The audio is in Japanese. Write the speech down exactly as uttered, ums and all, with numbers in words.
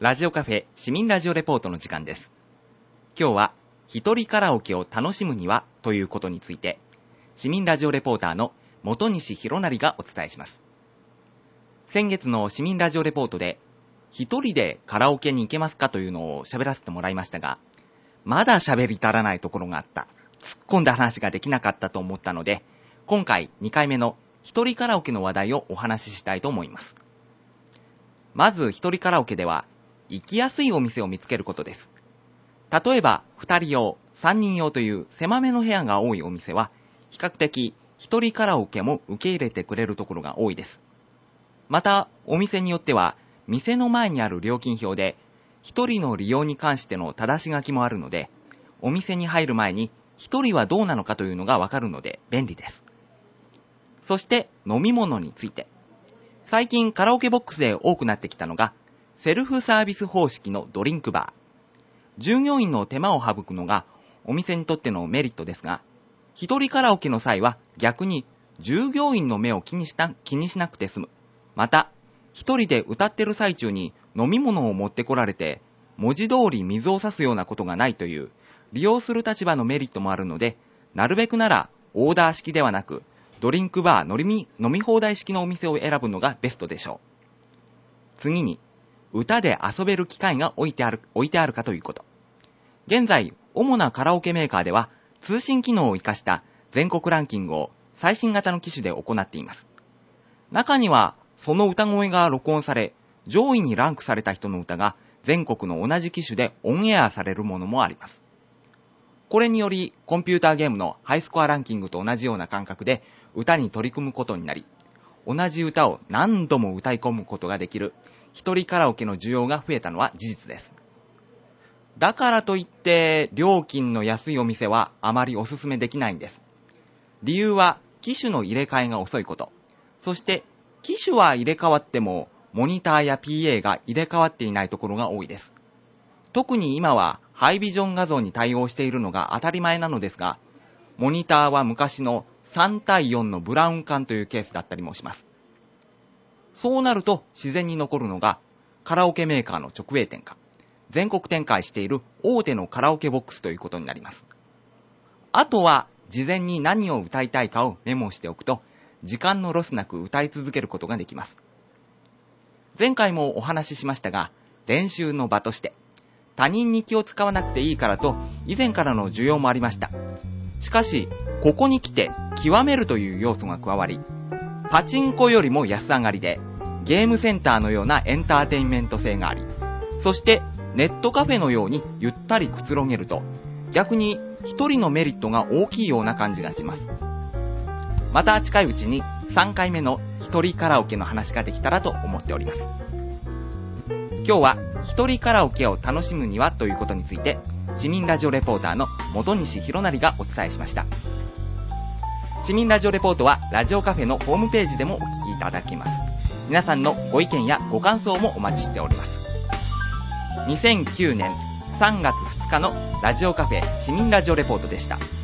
ラジオカフェ市民ラジオレポートの時間です。今日は一人カラオケを楽しむにはということについて、市民ラジオレポーターの本西博成がお伝えします。先月の市民ラジオレポートで一人でカラオケに行けますかというのを喋らせてもらいましたが、まだ喋り足らないところがあった、突っ込んだ話ができなかったと思ったので、今回にかいめの一人カラオケの話題をお話ししたいと思います。まず一人カラオケでは行きやすいお店を見つけることです。例えばふたり用、さんにん用という狭めの部屋が多いお店は比較的一人カラオケも受け入れてくれるところが多いです。またお店によっては店の前にある料金表で一人の利用に関しての正し書きもあるので、お店に入る前に一人はどうなのかというのがわかるので便利です。そして飲み物について、最近カラオケボックスで多くなってきたのがセルフサービス方式のドリンクバー。従業員の手間を省くのがお店にとってのメリットですが、一人カラオケの際は逆に従業員の目を気にした、気にしなくて済む。また、一人で歌ってる最中に飲み物を持ってこられて、文字通り水を差すようなことがないという、利用する立場のメリットもあるので、なるべくならオーダー式ではなく、ドリンクバー、飲み、飲み放題式のお店を選ぶのがベストでしょう。次に、歌で遊べる機械が置いてある、置いてあるかということ。現在、主なカラオケメーカーでは、通信機能を生かした全国ランキングを最新型の機種で行っています。中には、その歌声が録音され、上位にランクされた人の歌が全国の同じ機種でオンエアされるものもあります。これにより、コンピューターゲームのハイスコアランキングと同じような感覚で歌に取り組むことになり、同じ歌を何度も歌い込むことができる一人カラオケの需要が増えたのは事実です。だからといって料金の安いお店はあまりおすすめできないんです。理由は機種の入れ替えが遅いこと、そして機種は入れ替わってもモニターや ピーエー が入れ替わっていないところが多いです。特に今はハイビジョン画像に対応しているのが当たり前なのですが、モニターは昔のさんたいよんのブラウン管というケースだったりもします。そうなると自然に残るのがカラオケメーカーの直営店か全国展開している大手のカラオケボックスということになります。あとは事前に何を歌いたいかをメモしておくと時間のロスなく歌い続けることができます。前回もお話ししましたが、練習の場として他人に気を使わなくていいからと以前からの需要もありました。しかしここに来て極めるという要素が加わり、パチンコよりも安上がりでゲームセンターのようなエンターテインメント性があり、そしてネットカフェのようにゆったりくつろげると、逆に一人のメリットが大きいような感じがします。また近いうちにさんかいめの一人カラオケの話ができたらと思っております。今日は一人カラオケを楽しむにはということについて、市民ラジオレポーターの本西博成がお伝えしました。市民ラジオレポートはラジオカフェのホームページでもお聞きいただけます。皆さんのご意見やご感想もお待ちしております。にせんきゅうねんさんがつふつかのラジオカフェ市民ラジオレポートでした。